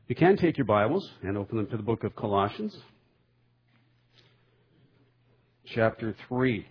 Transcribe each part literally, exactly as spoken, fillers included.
You can take your Bibles and open them to the book of Colossians, chapter three.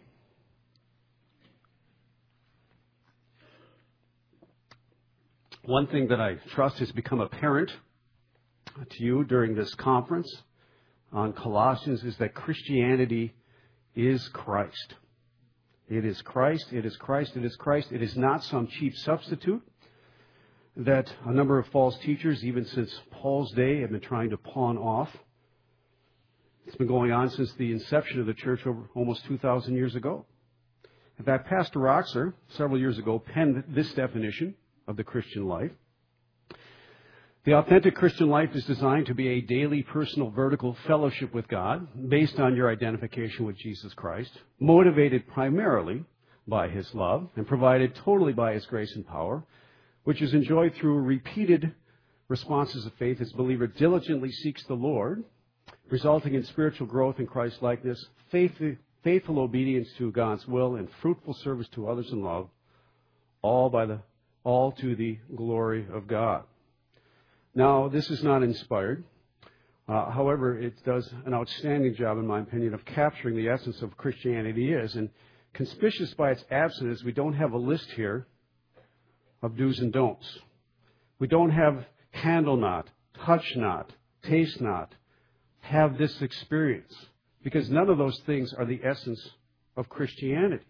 One thing that I trust has become apparent to you during this conference on Colossians is that Christianity is Christ. It is Christ, it is Christ, it is Christ. It is not some cheap substitute that a number of false teachers, even since Paul's day, have been trying to pawn off. It's been going on since the inception of the church over almost two thousand years ago. In fact, Pastor Roxer, several years ago, penned this definition of the Christian life. The authentic Christian life is designed to be a daily personal vertical fellowship with God based on your identification with Jesus Christ, motivated primarily by His love and provided totally by His grace and power, which is enjoyed through repeated responses of faith as the believer diligently seeks the Lord, resulting in spiritual growth in Christ-likeness, faith, faithful obedience to God's will, and fruitful service to others in love, all by the all to the glory of God. Now, this is not inspired. Uh, however, it does an outstanding job, in my opinion, of capturing the essence of Christianity is. And conspicuous by its absence, we don't have a list here of do's and don'ts. We don't have handle not, touch not, taste not, have this experience. Because none of those things are the essence of Christianity.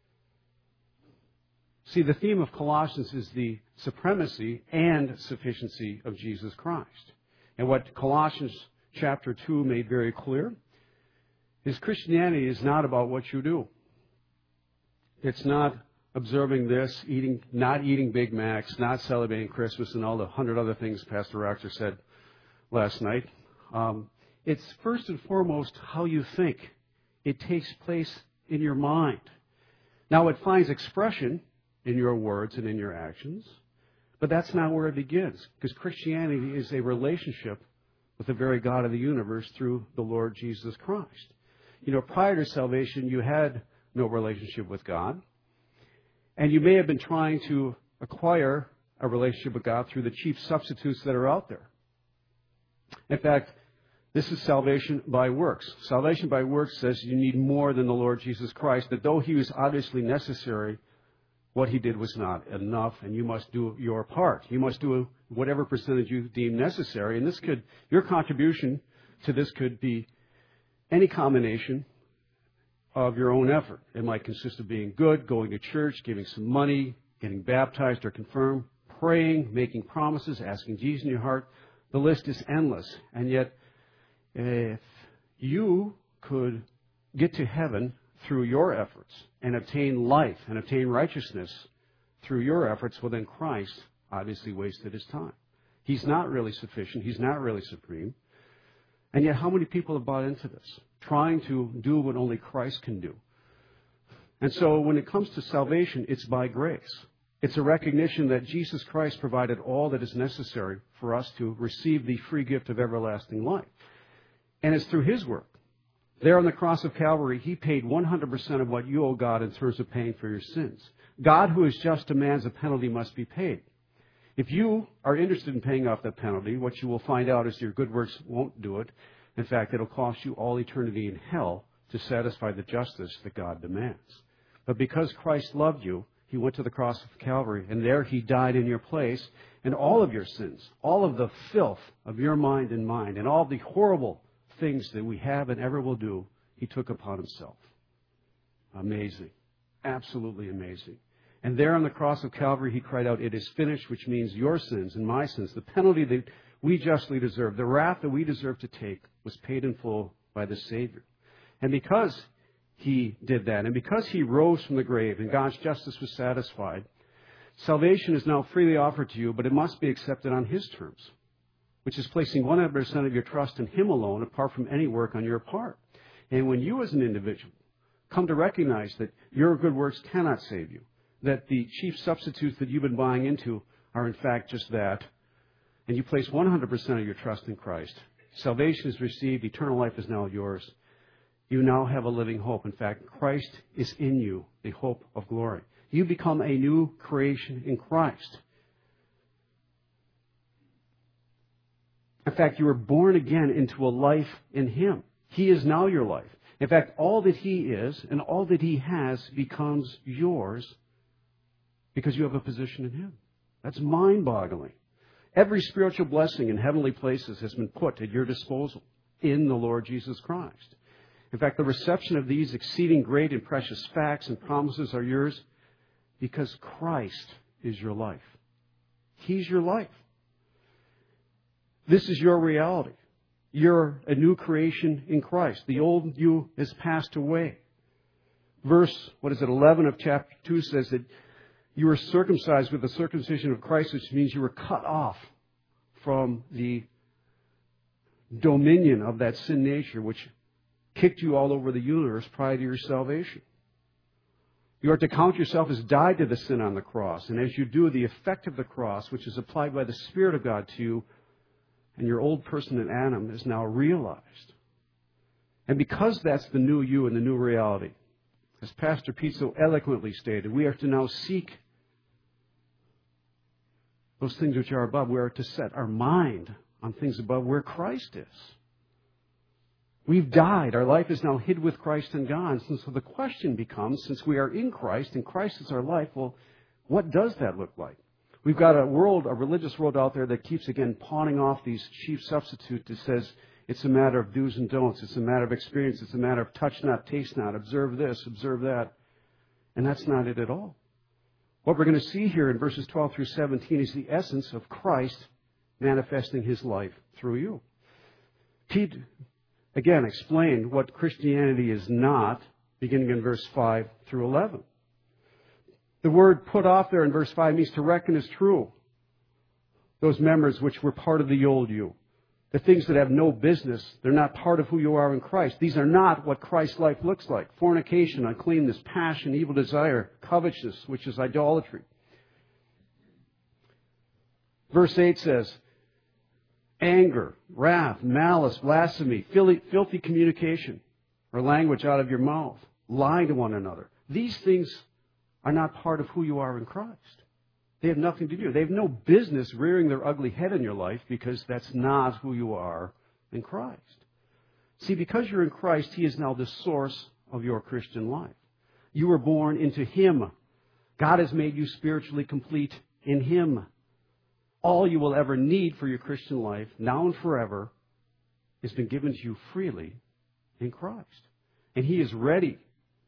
See, the theme of Colossians is the supremacy and sufficiency of Jesus Christ. And what Colossians chapter two made very clear is Christianity is not about what you do. It's not observing this, eating, not eating Big Macs, not celebrating Christmas, and all the hundred other things Pastor Roxer said last night. Um, it's first and foremost how you think. It takes place in your mind. Now, it finds expression in your words and in your actions. But that's not where it begins, because Christianity is a relationship with the very God of the universe through the Lord Jesus Christ. You know, prior to salvation, you had no relationship with God, and you may have been trying to acquire a relationship with God through the cheap substitutes that are out there. In fact, this is salvation by works. Salvation by works says you need more than the Lord Jesus Christ, that though He was obviously necessary, what He did was not enough, and you must do your part. You must do whatever percentage you deem necessary. And this could, your contribution to this could be any combination of your own effort. It might consist of being good, going to church, giving some money, getting baptized or confirmed, praying, making promises, asking Jesus in your heart. The list is endless. And yet, if you could get to heaven through your efforts and obtain life and obtain righteousness through your efforts, well, then Christ obviously wasted His time. He's not really sufficient. He's not really supreme. And yet, how many people have bought into this, trying to do what only Christ can do? And so when it comes to salvation, it's by grace. It's a recognition that Jesus Christ provided all that is necessary for us to receive the free gift of everlasting life. And it's through His work. There on the cross of Calvary, He paid one hundred percent of what you owe God in terms of paying for your sins. God, who is just, demands a penalty must be paid. If you are interested in paying off that penalty, what you will find out is your good works won't do it. In fact, it'll cost you all eternity in hell to satisfy the justice that God demands. But because Christ loved you, He went to the cross of Calvary, and there He died in your place, and all of your sins, all of the filth of your mind and mine, and all the horrible things that we have and ever will do, He took upon Himself. Amazing. Absolutely amazing. And there on the cross of Calvary, He cried out, "It is finished," which means your sins and my sins, the penalty that we justly deserve, the wrath that we deserve to take, was paid in full by the Savior. And because He did that, and because He rose from the grave and God's justice was satisfied, salvation is now freely offered to you, but it must be accepted on His terms, which is placing one hundred percent of your trust in Him alone, apart from any work on your part. And when you as an individual come to recognize that your good works cannot save you, that the cheap substitutes that you've been buying into are in fact just that, and you place one hundred percent of your trust in Christ, salvation is received, eternal life is now yours. You now have a living hope. In fact, Christ is in you, the hope of glory. You become a new creation in Christ. In fact, you were born again into a life in Him. He is now your life. In fact, all that He is and all that He has becomes yours because you have a position in Him. That's mind-boggling. Every spiritual blessing in heavenly places has been put at your disposal in the Lord Jesus Christ. In fact, the reception of these exceeding great and precious facts and promises are yours because Christ is your life. He's your life. This is your reality. You're a new creation in Christ. The old you has passed away. Verse, what is it, eleven of chapter two says that you were circumcised with the circumcision of Christ, which means you were cut off from the dominion of that sin nature, which kicked you all over the universe prior to your salvation. You are to count yourself as died to the sin on the cross. And as you do, the effect of the cross, which is applied by the Spirit of God to you, and your old person in Adam is now realized. And because that's the new you and the new reality, as Pastor Pete so eloquently stated, we are to now seek those things which are above. We are to set our mind on things above where Christ is. We've died. Our life is now hid with Christ in God. And so the question becomes, since we are in Christ and Christ is our life, well, what does that look like? We've got a world, a religious world out there that keeps, again, pawning off these cheap substitutes that says it's a matter of do's and don'ts. It's a matter of experience. It's a matter of touch not, taste not, observe this, observe that. And that's not it at all. What we're going to see here in verses twelve through seventeen is the essence of Christ manifesting His life through you. Pete, again, explained what Christianity is not, beginning in verse five through eleven. The word put off there in verse five means to reckon as true those members which were part of the old you. The things that have no business, they're not part of who you are in Christ. These are not what Christ's life looks like. Fornication, uncleanness, passion, evil desire, covetousness, which is idolatry. Verse eight says, anger, wrath, malice, blasphemy, filthy communication, or language out of your mouth, lying to one another. These things are not part of who you are in Christ. They have nothing to do. They have no business rearing their ugly head in your life because that's not who you are in Christ. See, because you're in Christ, He is now the source of your Christian life. You were born into Him. God has made you spiritually complete in Him. All you will ever need for your Christian life, now and forever, has been given to you freely in Christ. And He is ready.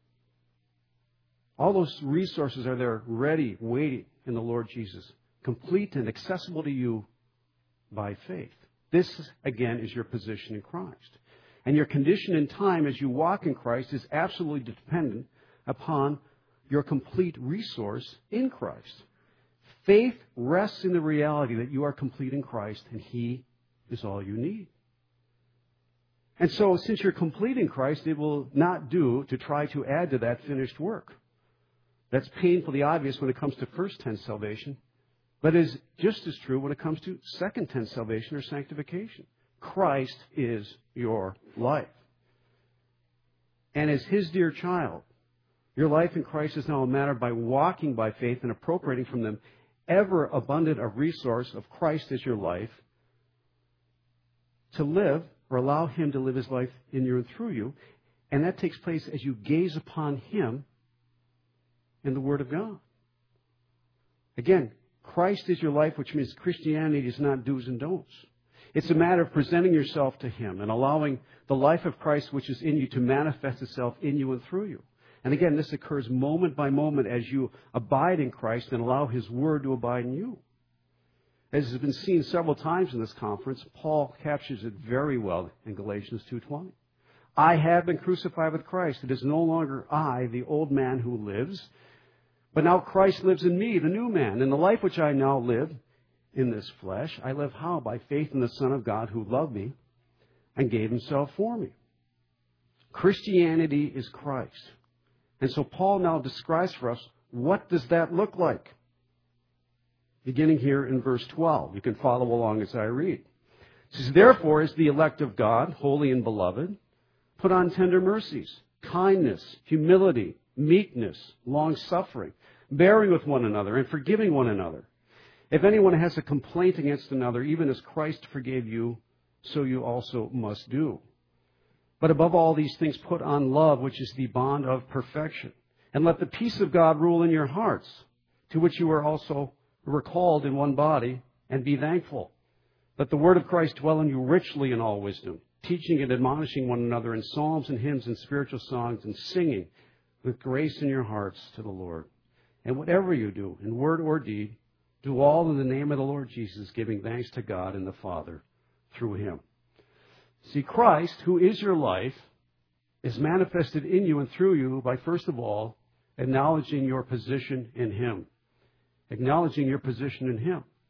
All those resources are there ready, waiting in the Lord Jesus, complete and accessible to you by faith. This, again, is your position in Christ. And your condition in time as you walk in Christ is absolutely dependent upon your complete resource in Christ. Faith rests in the reality that you are complete in Christ and He is all you need. And so, since you're complete in Christ, it will not do to try to add to that finished work. That's painfully obvious when it comes to first tense salvation, but is just as true when it comes to second tense salvation or sanctification. Christ is your life. And as His dear child, your life in Christ is now a matter by walking by faith and appropriating from them ever abundant a resource of Christ as your life to live or allow Him to live His life in you and through you. And that takes place as you gaze upon Him in the Word of God. Again, Christ is your life, which means Christianity is not do's and don'ts. It's a matter of presenting yourself to Him and allowing the life of Christ, which is in you, to manifest itself in you and through you. And again, this occurs moment by moment as you abide in Christ and allow His Word to abide in you. As has been seen several times in this conference, Paul captures it very well in Galatians two twenty. I have been crucified with Christ. It is no longer I, the old man, who lives, but now Christ lives in me, the new man. In the life which I now live in this flesh, I live how? By faith in the Son of God who loved me and gave Himself for me. Christianity is Christ. And so Paul now describes for us, what does that look like? Beginning here in verse twelve. You can follow along as I read. It says, therefore, as the elect of God, holy and beloved, put on tender mercies, kindness, humility, meekness, long-suffering, bearing with one another and forgiving one another. If anyone has a complaint against another, even as Christ forgave you, so you also must do. But above all these things, put on love, which is the bond of perfection. And let the peace of God rule in your hearts, to which you are also recalled in one body, and be thankful. Let the word of Christ dwell in you richly in all wisdom, teaching and admonishing one another in psalms and hymns and spiritual songs, and singing with grace in your hearts to the Lord. And whatever you do, in word or deed, do all in the name of the Lord Jesus, giving thanks to God and the Father through him. See, Christ, who is your life, is manifested in you and through you by, first of all, acknowledging your position in him. Acknowledging your position in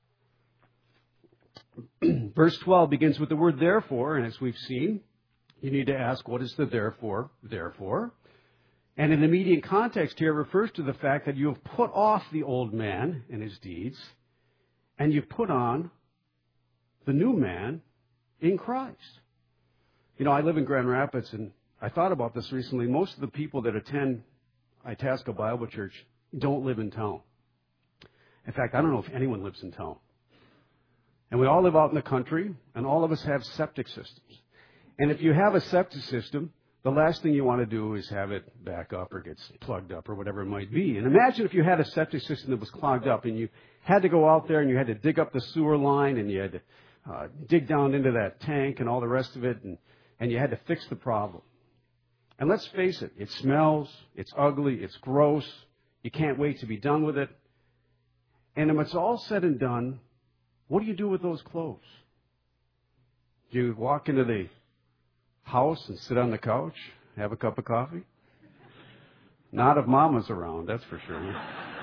him. Verse twelve begins with the word therefore, and as we've seen, you need to ask, what is the therefore? Therefore. And in the immediate context here, it refers to the fact that you have put off the old man and his deeds, and you've put on the new man in Christ. You know, I live in Grand Rapids, and I thought about this recently. Most of the people that attend Itasca Bible Church don't live in town. In fact, I don't know if anyone lives in town. And we all live out in the country, and all of us have septic systems. And if you have a septic system, the last thing you want to do is have it back up or get plugged up or whatever it might be. And imagine if you had a septic system that was clogged up and you had to go out there and you had to dig up the sewer line and you had to uh, dig down into that tank and all the rest of it, and, and you had to fix the problem. And let's face it, it smells, it's ugly, it's gross, you can't wait to be done with it. And when it's all said and done, what do you do with those clothes? Do you walk into the house and sit on the couch, have a cup of coffee? Not if Mama's around, that's for sure.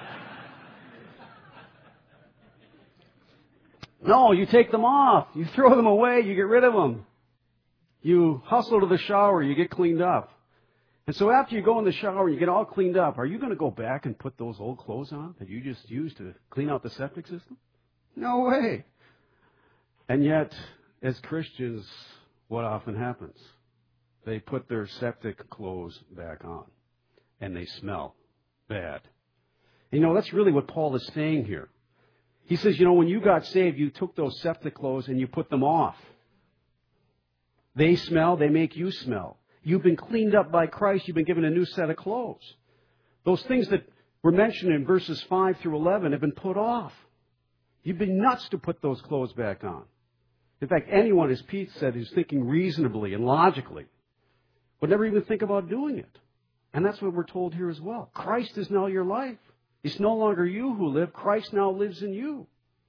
No, you take them off. You throw them away. You get rid of them. You hustle to the shower. You get cleaned up. And so after you go in the shower and you get all cleaned up, are you going to go back and put those old clothes on that you just used to clean out the septic system? No way. And yet, as Christians, what often happens? They put their septic clothes back on, and they smell bad. You know, that's really what Paul is saying here. He says, you know, when you got saved, you took those septic clothes and you put them off. They smell, they make you smell. You've been cleaned up by Christ. You've been given a new set of clothes. Those things that were mentioned in verses five through eleven have been put off. You've been nuts to put those clothes back on. In fact, anyone, as Pete said, who's thinking reasonably and logically would never even think about doing it. And that's what we're told here as well. Christ is now your life. It's no longer you who live. Christ now lives in you.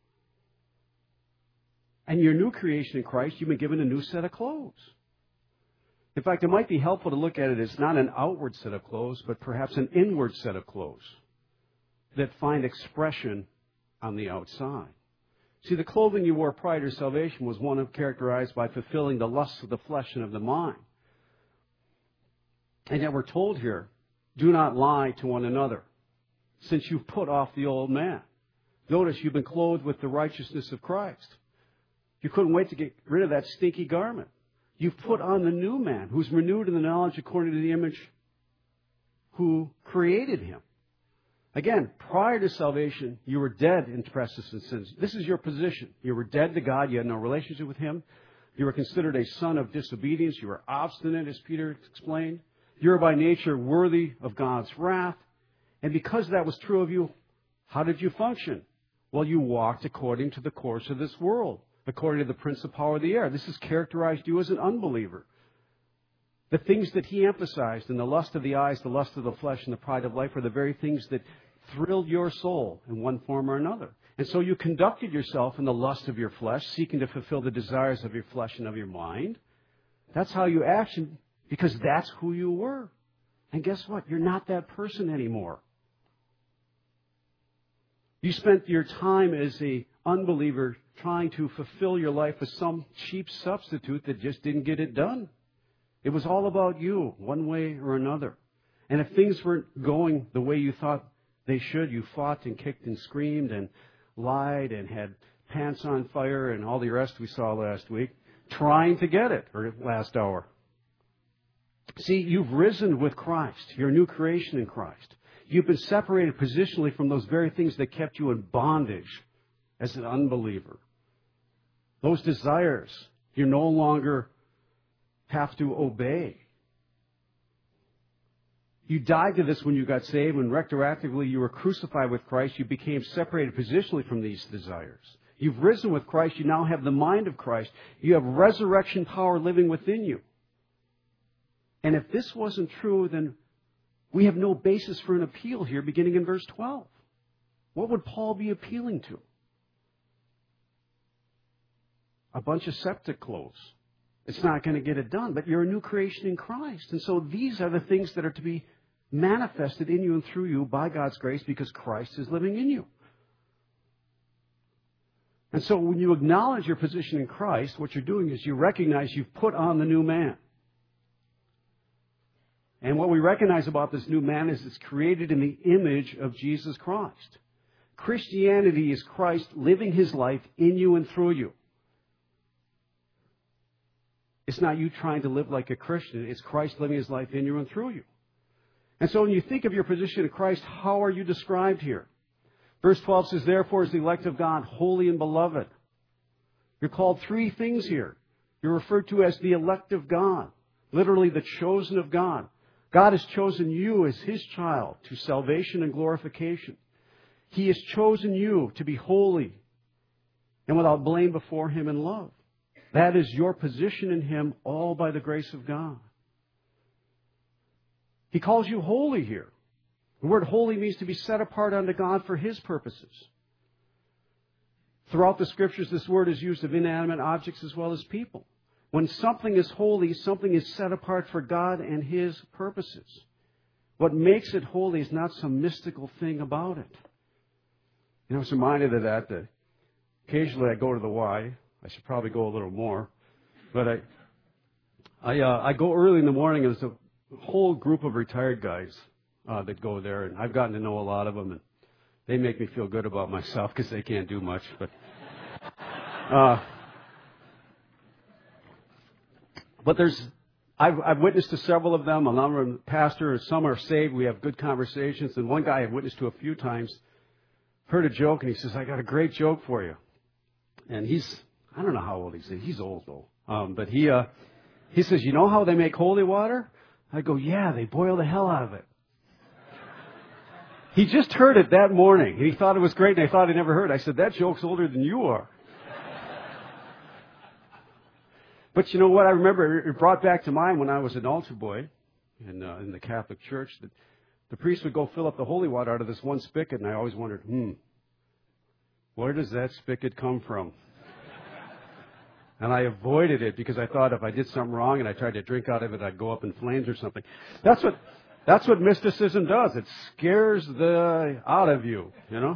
And your new creation in Christ, you've been given a new set of clothes. In fact, it might be helpful to look at it as not an outward set of clothes, but perhaps an inward set of clothes that find expression on the outside. See, the clothing you wore prior to salvation was one of characterized by fulfilling the lusts of the flesh and of the mind. And yet we're told here, do not lie to one another, since you've put off the old man. Notice you've been clothed with the righteousness of Christ. You couldn't wait to get rid of that stinky garment. You've put on the new man, who's renewed in the knowledge according to the image who created him. Again, prior to salvation, you were dead in trespasses and sins. This is your position. You were dead to God. You had no relationship with him. You were considered a son of disobedience. You were obstinate, as Peter explained. You were by nature worthy of God's wrath. And because that was true of you, how did you function? Well, you walked according to the course of this world, according to the prince of power of the air. This has characterized you as an unbeliever. The things that he emphasized in the lust of the eyes, the lust of the flesh, and the pride of life are the very things that thrilled your soul in one form or another. And so you conducted yourself in the lust of your flesh, seeking to fulfill the desires of your flesh and of your mind. That's how you acted, because that's who you were. And guess what? You're not that person anymore. You spent your time as an unbeliever trying to fulfill your life with some cheap substitute that just didn't get it done. It was all about you, one way or another. And if things weren't going the way you thought they should, you fought and kicked and screamed and lied and had pants on fire and all the rest we saw last week, trying to get it, or last hour. See, you've risen with Christ. You're a new creation in Christ. You've been separated positionally from those very things that kept you in bondage as an unbeliever. Those desires, you no longer have to obey. You died to this when you got saved. When retroactively you were crucified with Christ, you became separated positionally from these desires. You've risen with Christ. You now have the mind of Christ. You have resurrection power living within you. And if this wasn't true, then we have no basis for an appeal here beginning in verse twelve. What would Paul be appealing to? A bunch of septic clothes. It's not going to get it done, but you're a new creation in Christ. And so these are the things that are to be manifested in you and through you by God's grace because Christ is living in you. And so when you acknowledge your position in Christ, what you're doing is you recognize you've put on the new man. And what we recognize about this new man is it's created in the image of Jesus Christ. Christianity is Christ living His life in you and through you. It's not you trying to live like a Christian. It's Christ living His life in you and through you. And so when you think of your position in Christ, how are you described here? Verse twelve says, therefore, as the elect of God, holy and beloved. You're called three things here. You're referred to as the elect of God, literally the chosen of God. God has chosen you as His child to salvation and glorification. He has chosen you to be holy and without blame before Him in love. That is your position in Him, all by the grace of God. He calls you holy here. The word holy means to be set apart unto God for His purposes. Throughout the Scriptures, this word is used of inanimate objects as well as people. When something is holy, something is set apart for God and His purposes. What makes it holy is not some mystical thing about it. You know, I was reminded of that, that occasionally I go to the Y. I should probably go a little more. But I I, uh, I go early in the morning, and there's a whole group of retired guys uh, that go there. And I've gotten to know a lot of them. And they make me feel good about myself because they can't do much. But uh, but there's I've, I've witnessed to several of them. A number of them, pastors, some are saved. We have good conversations. And one guy I've witnessed to a few times heard a joke, and he says, I got a great joke for you. And he's, I don't know how old he is. He's old, though. Um, but he uh, he says, you know how they make holy water? I go, yeah, they boil the hell out of it. He just heard it that morning, and he thought it was great, and I thought he never heard it. I said, that joke's older than you are. But you know what? I remember it brought back to mind when I was an altar boy in, uh, in the Catholic Church that the priest would go fill up the holy water out of this one spigot, and I always wondered, hmm, where does that spigot come from? And I avoided it because I thought if I did something wrong and I tried to drink out of it, I'd go up in flames or something. That's what that's what mysticism does. It scares the out of you, you know.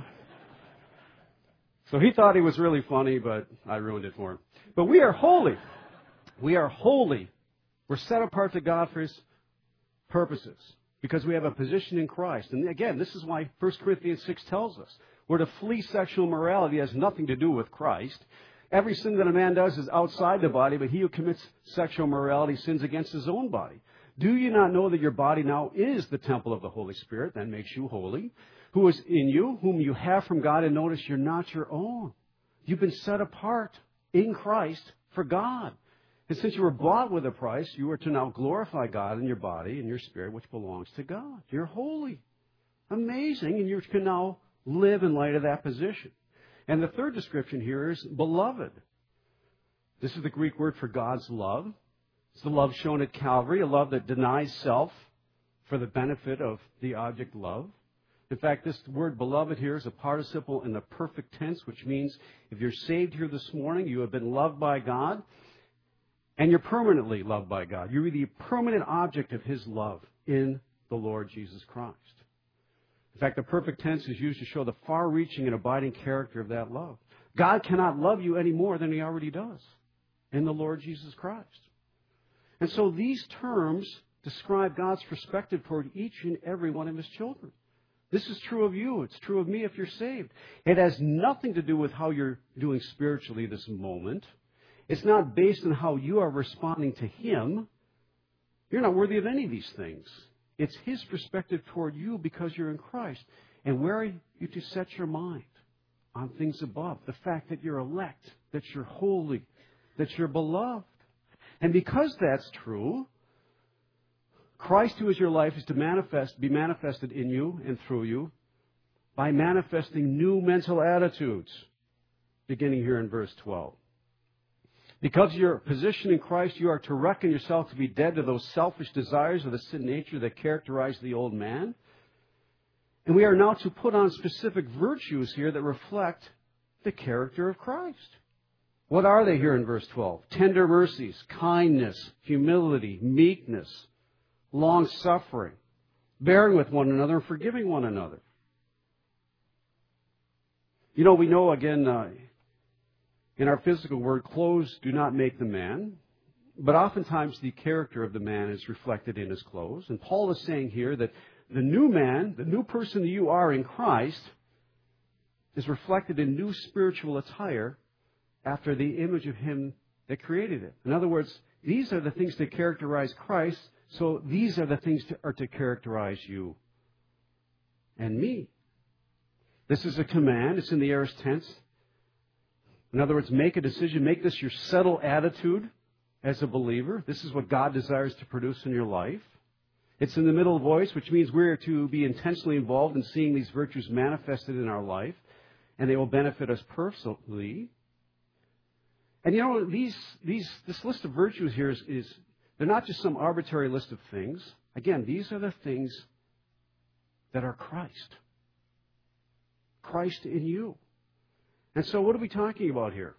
So he thought he was really funny, but I ruined it for him. But we are holy. We are holy. We're set apart to God for His purposes because we have a position in Christ. And again, this is why First Corinthians six tells us we're to flee sexual immorality. It has nothing to do with Christ. Every sin that a man does is outside the body, but he who commits sexual immorality sins against his own body. Do you not know that your body now is the temple of the Holy Spirit that makes you holy, who is in you, whom you have from God, and notice you're not your own. You've been set apart in Christ for God. And since you were bought with a price, you are to now glorify God in your body and your spirit, which belongs to God. You're holy. Amazing. And you can now live in light of that position. And the third description here is beloved. This is the Greek word for God's love. It's the love shown at Calvary, a love that denies self for the benefit of the object loved. In fact, this word beloved here is a participle in the perfect tense, which means if you're saved here this morning, you have been loved by God, and you're permanently loved by God. You're the permanent object of His love in the Lord Jesus Christ. In fact, the perfect tense is used to show the far-reaching and abiding character of that love. God cannot love you any more than He already does in the Lord Jesus Christ. And so these terms describe God's perspective toward each and every one of His children. This is true of you. It's true of me if you're saved. It has nothing to do with how you're doing spiritually this moment. It's not based on how you are responding to Him. You're not worthy of any of these things. It's His perspective toward you because you're in Christ. And where are you to set your mind? on things above. The fact that you're elect, that you're holy, that you're beloved. And because that's true, Christ, who is your life, is to manifest, be manifested in you and through you by manifesting new mental attitudes, beginning here in verse twelve. Because of your position in Christ, you are to reckon yourself to be dead to those selfish desires of the sin nature that characterize the old man. And we are now to put on specific virtues here that reflect the character of Christ. What are they here in verse twelve? Tender mercies, kindness, humility, meekness, long-suffering, bearing with one another and forgiving one another. You know, we know, again, uh, in our physical word, clothes do not make the man, but oftentimes the character of the man is reflected in his clothes. And Paul is saying here that the new man, the new person that you are in Christ, is reflected in new spiritual attire after the image of Him that created it. In other words, these are the things that characterize Christ, so these are the things that are to characterize you and me. This is a command. It's in the aorist tense. In other words, make a decision. Make this your settled attitude as a believer. This is what God desires to produce in your life. It's in the middle voice, which means we're to be intentionally involved in seeing these virtues manifested in our life, and they will benefit us personally. And you know, these, these, this list of virtues here is, is, they're not just some arbitrary list of things. Again, these are the things that are Christ. Christ in you. And so what are we talking about here?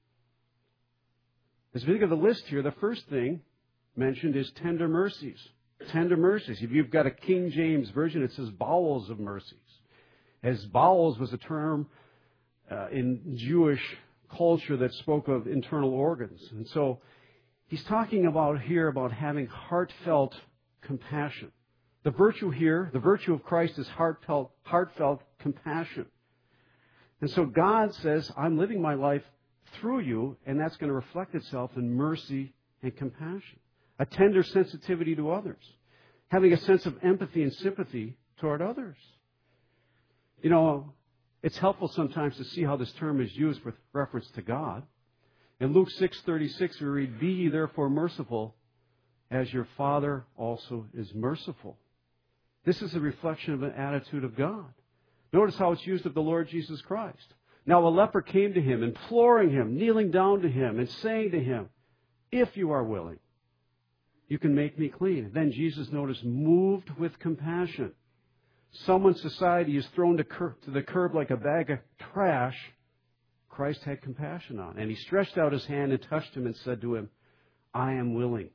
As we think of the list here, the first thing mentioned is tender mercies. Tender mercies. If you've got a King James version, it says bowels of mercies. As bowels was a term uh, in Jewish culture that spoke of internal organs. And so he's talking about here about having heartfelt compassion. The virtue here, the virtue of Christ is heartfelt, heartfelt compassion. And so God says, I'm living my life through you, and that's going to reflect itself in mercy and compassion. A tender sensitivity to others. Having a sense of empathy and sympathy toward others. You know, it's helpful sometimes to see how this term is used with reference to God. In Luke six thirty-six, we read, Be ye therefore merciful, as your Father also is merciful. This is a reflection of an attitude of God. Notice how it's used of the Lord Jesus Christ. Now a leper came to him, imploring him, kneeling down to him, and saying to him, If you are willing, you can make me clean. Then Jesus, notice, moved with compassion. Someone's society is thrown to, cur- to the curb like a bag of trash. Christ had compassion on. And he stretched out his hand and touched him and said to him, I am willing.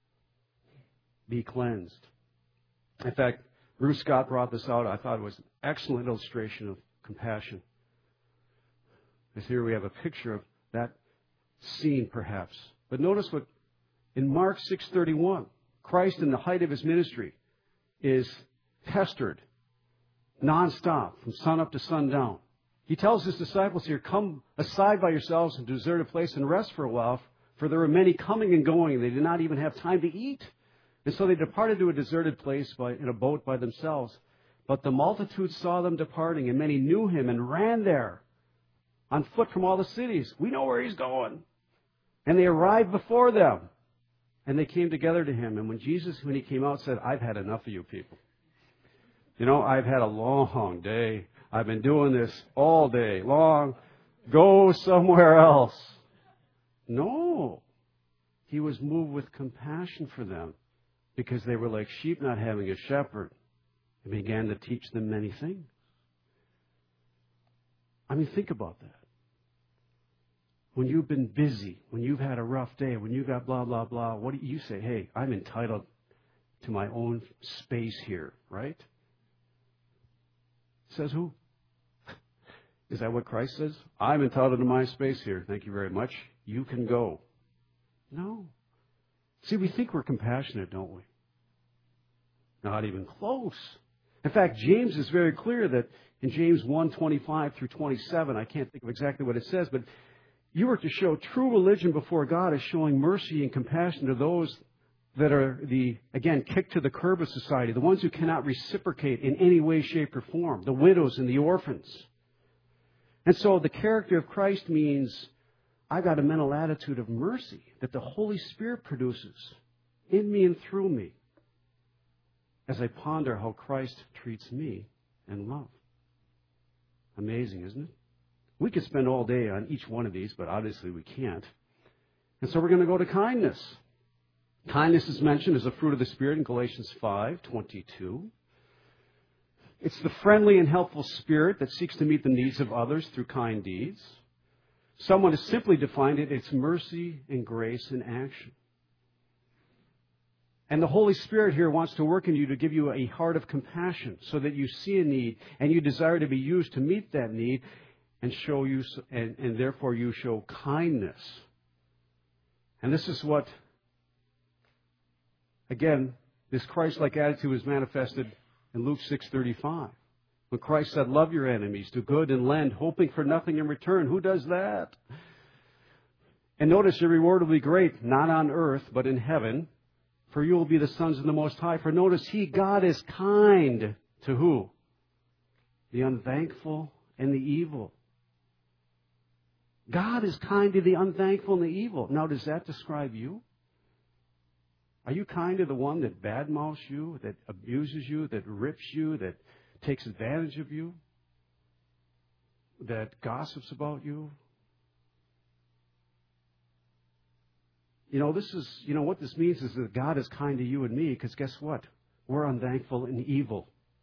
Be cleansed. In fact, Bruce Scott brought this out. I thought it was an excellent illustration of compassion. As here we have a picture of that scene, perhaps. But notice what in Mark six thirty-one, Christ in the height of his ministry is pestered nonstop from sun up to sundown. He tells his disciples here, come aside by yourselves and desert a place and rest for a while, for there were many coming and going, and they did not even have time to eat. And so they departed to a deserted place by, in a boat by themselves. But the multitude saw them departing, and many knew him and ran there on foot from all the cities. We know where he's going. And they arrived before them. And they came together to him. And when Jesus, when he came out, said, I've had enough of you people. You know, I've had a long day. I've been doing this all day long. Go somewhere else. No. He was moved with compassion for them because they were like sheep not having a shepherd, and began to teach them many things. I mean, think about that. When you've been busy, when you've had a rough day, when you got blah, blah, blah, what do you say? Hey, I'm entitled to my own space here, right? Says who? Is that what Christ says? I'm entitled to my space here. Thank you very much. You can go. No. See, we think we're compassionate, don't we? Not even close. In fact, James is very clear that in James one twenty-five through twenty-seven, I can't think of exactly what it says, but you are to show true religion before God as showing mercy and compassion to those that are the, again, kicked to the curb of society, the ones who cannot reciprocate in any way, shape, or form, the widows and the orphans. And so the character of Christ means I've got a mental attitude of mercy that the Holy Spirit produces in me and through me as I ponder how Christ treats me in love. Amazing, isn't it? We could spend all day on each one of these, but obviously we can't. And so we're going to go to kindness. Kindness is mentioned as a fruit of the Spirit in Galatians five twenty-two. It's the friendly and helpful spirit that seeks to meet the needs of others through kind deeds. Someone has simply defined it, it's mercy and grace in action. And the Holy Spirit here wants to work in you to give you a heart of compassion so that you see a need and you desire to be used to meet that need and show you, and, and therefore you show kindness. And this is what, again, this Christ-like attitude is manifested in Luke six thirty-five. When Christ said, love your enemies, do good and lend, hoping for nothing in return. Who does that? And notice your reward will be great, not on earth, but in heaven. For you will be the sons of the Most High. For notice, He, God, is kind to who? The unthankful and the evil. God is kind to the unthankful and the evil. Now, does that describe you? Are you kind to the one that badmouths you, that abuses you, that rips you, that takes advantage of you, that gossips about you? You know, this is, you know, what this means is that God is kind to you and me, because guess what? We're unthankful and evil.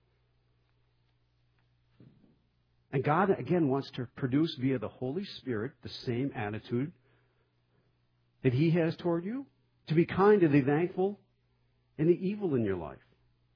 And God, again, wants to produce via the Holy Spirit the same attitude that He has toward you. To be kind to the thankful and the evil in your life.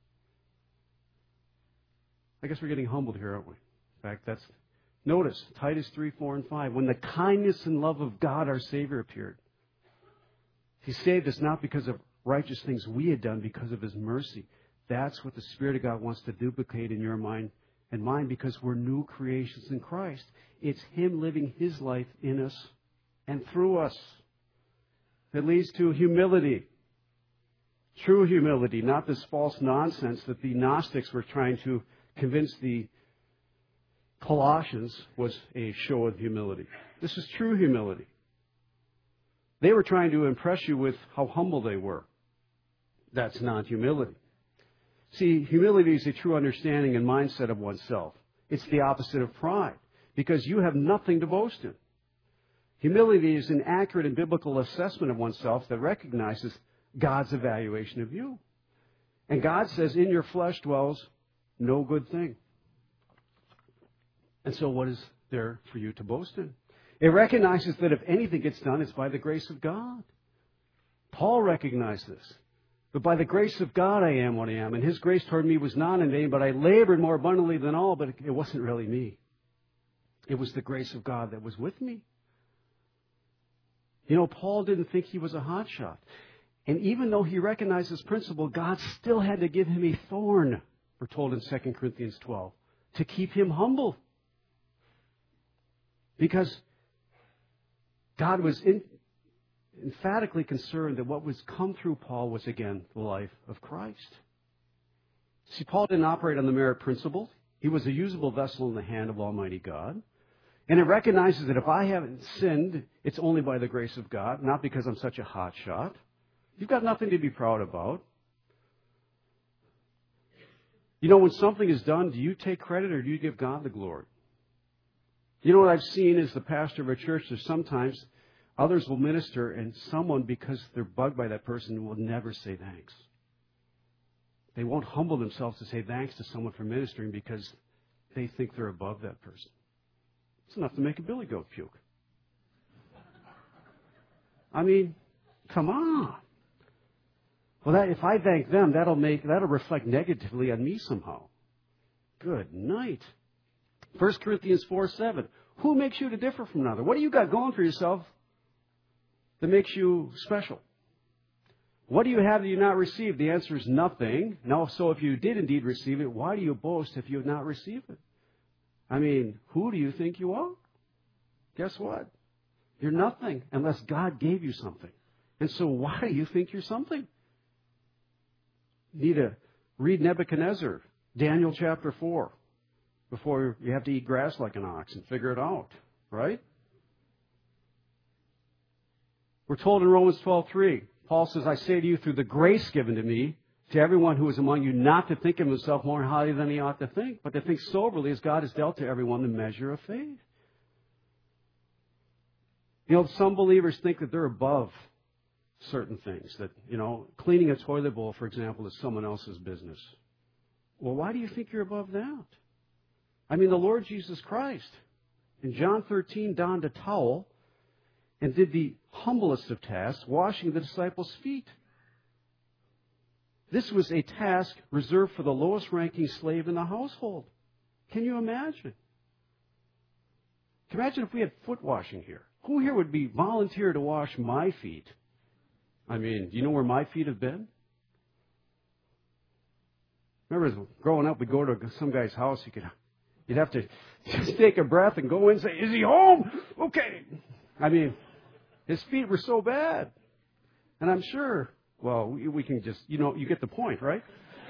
I guess we're getting humbled here, aren't we? In fact, that's, notice, Titus three, four, and five. When the kindness and love of God, our Savior, appeared, He saved us not because of righteous things we had done, because of His mercy. That's what the Spirit of God wants to duplicate in your mind and mine, because we're new creations in Christ. It's Him living His life in us and through us. It leads to humility. True humility, not this false nonsense that the Gnostics were trying to convince the Colossians was a show of humility. This is true humility. They were trying to impress you with how humble they were. That's not humility. See, humility is a true understanding and mindset of oneself. It's the opposite of pride, because you have nothing to boast in. Humility is an accurate and biblical assessment of oneself that recognizes God's evaluation of you. And God says, in your flesh dwells no good thing. And so what is there for you to boast in? It recognizes that if anything gets done, it's by the grace of God. Paul recognized this. But by the grace of God I am what I am. And His grace toward me was not in vain, but I labored more abundantly than all. But it wasn't really me. It was the grace of God that was with me. You know, Paul didn't think he was a hotshot. And even though he recognized this principle, God still had to give him a thorn, we're told in Second Corinthians twelve, to keep him humble. Because God was in, emphatically concerned that what was come through Paul was, again, the life of Christ. See, Paul didn't operate on the merit principle. He was a usable vessel in the hand of Almighty God. And it recognizes that if I haven't sinned, it's only by the grace of God, not because I'm such a hot shot. You've got nothing to be proud about. You know, when something is done, do you take credit or do you give God the glory? You know what I've seen as the pastor of a church, there's sometimes others will minister and someone, because they're bugged by that person, will never say thanks. They won't humble themselves to say thanks to someone for ministering because they think they're above that person. It's enough to make a billy goat puke. I mean, come on. Well, that, if I thank them, that'll make that'll reflect negatively on me somehow. Good night. First Corinthians four seven. Who makes you to differ from another? What do you got going for yourself that makes you special? What do you have that you not received? The answer is nothing. No, so if you did indeed receive it, why do you boast if you have not received it? I mean, who do you think you are? Guess what? You're nothing unless God gave you something. And so why do you think you're something? You need to read Nebuchadnezzar, Daniel chapter four. before you have to eat grass like an ox and figure it out, right? We're told in Romans twelve three, Paul says, I say to you through the grace given to me, to everyone who is among you, not to think of himself more highly than he ought to think, but to think soberly as God has dealt to everyone the measure of faith. You know, some believers think that they're above certain things, that, you know, cleaning a toilet bowl, for example, is someone else's business. Well, why do you think you're above that? I mean, the Lord Jesus Christ, in John thirteen, donned a towel and did the humblest of tasks, washing the disciples' feet. This was a task reserved for the lowest ranking slave in the household. Can you imagine? Imagine if we had foot washing here. Who here would be volunteer to wash my feet? I mean, do you know where my feet have been? Remember, growing up, we'd go to some guy's house. You could, you'd have to just take a breath and go in and say, is he home? Okay. I mean, his feet were so bad. And I'm sure, well, we, we can just, you know, you get the point, right?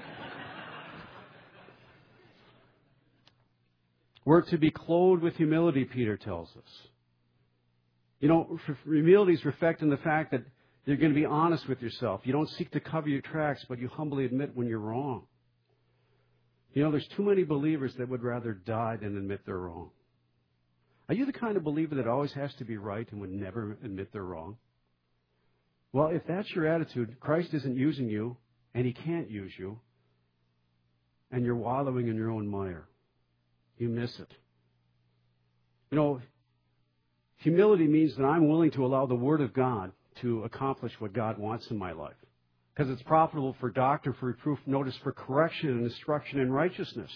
We're to be clothed with humility, Peter tells us. You know, humility is reflected in the fact that you're going to be honest with yourself. You don't seek to cover your tracks, but you humbly admit when you're wrong. You know, there's too many believers that would rather die than admit they're wrong. Are you the kind of believer that always has to be right and would never admit they're wrong? Well, if that's your attitude, Christ isn't using you, and He can't use you, and you're wallowing in your own mire. You miss it. You know, humility means that I'm willing to allow the Word of God to accomplish what God wants in my life. Because it's profitable for doctrine, for reproof, notice, for correction and instruction in righteousness.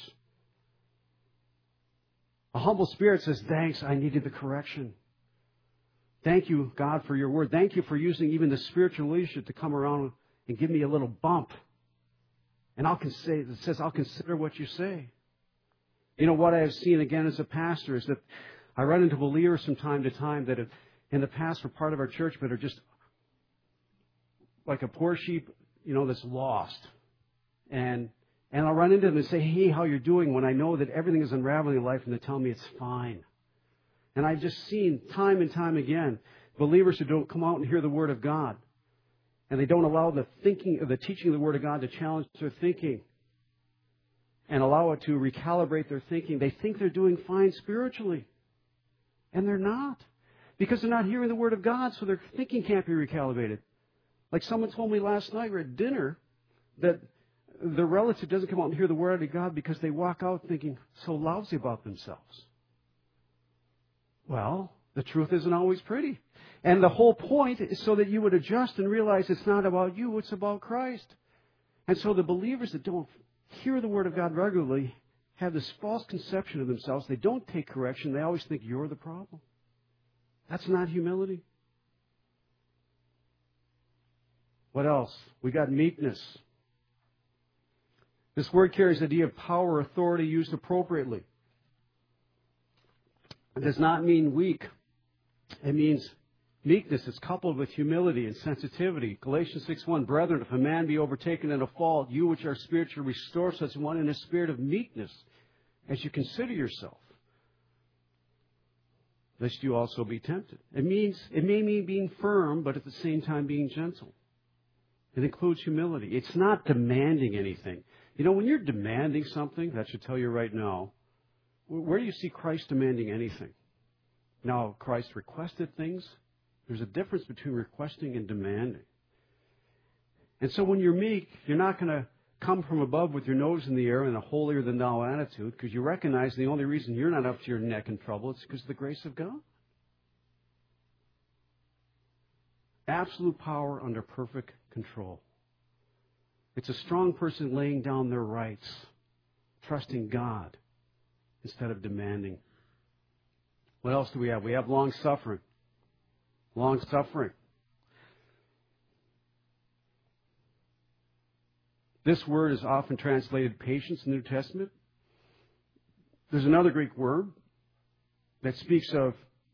A humble spirit says, thanks, I needed the correction. Thank you, God, for your word. Thank you for using even the spiritual leadership to come around and give me a little bump. And I'll say, it says, I'll consider what you say. You know, what I have seen again as a pastor is that I run into believers from time to time that have, in the past were part of our church, but are just like a poor sheep, you know, that's lost. And and I'll run into them and say, hey, how you're doing, when I know that everything is unraveling in life, and they tell me it's fine. And I've just seen time and time again believers who don't come out and hear the Word of God, and they don't allow the thinking, or the teaching of the Word of God to challenge their thinking and allow it to recalibrate their thinking. They think they're doing fine spiritually, and they're not, because they're not hearing the Word of God, so their thinking can't be recalibrated. Like someone told me last night, we were at dinner, that the relative doesn't come out and hear the Word of God because they walk out thinking so lousy about themselves. Well, the truth isn't always pretty. And the whole point is so that you would adjust and realize it's not about you, it's about Christ. And so the believers that don't hear the Word of God regularly have this false conception of themselves. They don't take correction. They always think you're the problem. That's not humility. What else? We got meekness. This word carries the idea of power, authority used appropriately. It does not mean weak. It means meekness is coupled with humility and sensitivity. Galatians six one, brethren, if a man be overtaken in a fault, you which are spiritual, restore such one in a spirit of meekness as you consider yourself, lest you also be tempted. It means, it may mean being firm, but at the same time being gentle. It includes humility. It's not demanding anything. You know, when you're demanding something, that should tell you right now, where do you see Christ demanding anything? Now, Christ requested things. There's a difference between requesting and demanding. And so when you're meek, you're not going to come from above with your nose in the air in a holier-than-thou attitude, because you recognize the only reason you're not up to your neck in trouble is because of the grace of God. Absolute power under perfect control. It's a strong person laying down their rights, trusting God instead of demanding. What else do we have? We have long-suffering. Long-suffering. This word is often translated patience in the New Testament. There's another Greek word that speaks of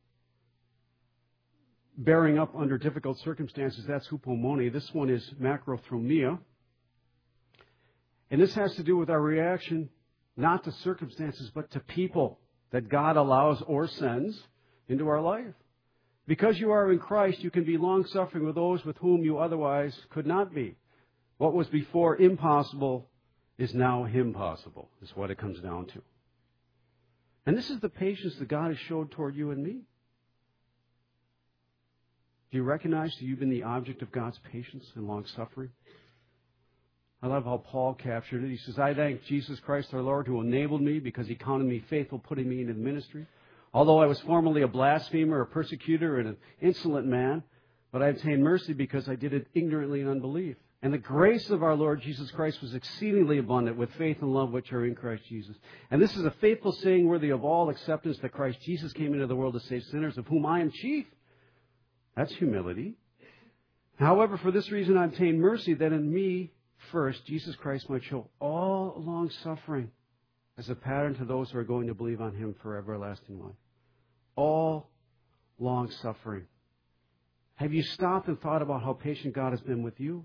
bearing up under difficult circumstances. That's hupomone. This one is macrothromia. And this has to do with our reaction not to circumstances, but to people that God allows or sends into our life. Because you are in Christ, you can be long-suffering with those with whom you otherwise could not be. What was before impossible is now impossible, is what it comes down to. And this is the patience that God has showed toward you and me. Do you recognize that you've been the object of God's patience and long-suffering? I love how Paul captured it. He says, I thank Jesus Christ our Lord who enabled me because he counted me faithful, putting me into the ministry. Although I was formerly a blasphemer, a persecutor, and an insolent man, but I obtained mercy because I did it ignorantly in unbelief. And the grace of our Lord Jesus Christ was exceedingly abundant with faith and love which are in Christ Jesus. And this is a faithful saying worthy of all acceptance that Christ Jesus came into the world to save sinners, of whom I am chief. That's humility. However, for this reason I obtained mercy, that in me first Jesus Christ might show all long-suffering as a pattern to those who are going to believe on him for everlasting life. All long-suffering. Have you stopped and thought about how patient God has been with you?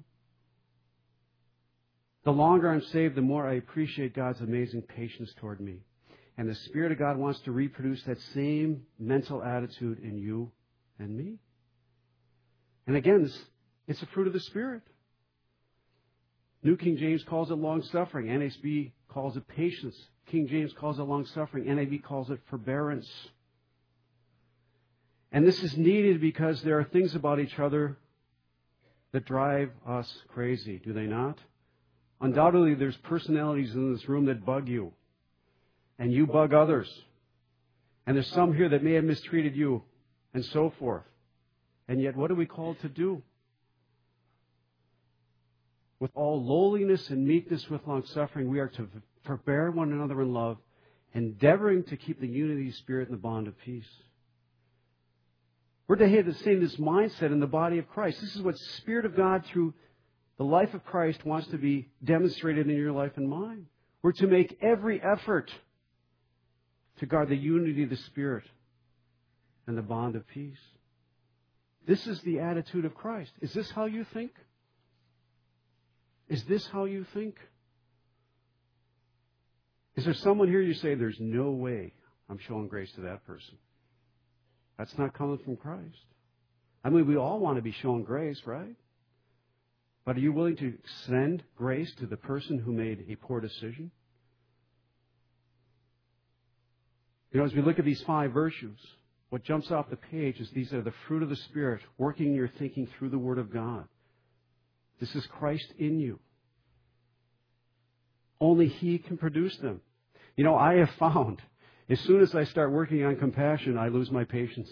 The longer I'm saved, the more I appreciate God's amazing patience toward me. And the Spirit of God wants to reproduce that same mental attitude in you and me. And again, it's, it's a fruit of the Spirit. New King James calls it long-suffering. N A S B calls it patience. King James calls it long-suffering. N A V calls it forbearance. And this is needed because there are things about each other that drive us crazy, do they not? Undoubtedly, there's personalities in this room that bug you. And you bug others. And there's some here that may have mistreated you, and so forth. And yet, what are we called to do? With all lowliness and meekness with long-suffering, we are to forbear one another in love, endeavoring to keep the unity of spirit in the bond of peace. We're to have the same this mindset in the body of Christ. This is what the Spirit of God through the life of Christ wants to be demonstrated in your life and mine. We're to make every effort to guard the unity of the Spirit and the bond of peace. This is the attitude of Christ. Is this how you think? Is this how you think? Is there someone here you say, there's no way I'm showing grace to that person? That's not coming from Christ. I mean, we all want to be shown grace, right? But are you willing to extend grace to the person who made a poor decision? You know, as we look at these five virtues, what jumps off the page is these are the fruit of the Spirit working in your thinking through the Word of God. This is Christ in you. Only He can produce them. You know, I have found, as soon as I start working on compassion, I lose my patience.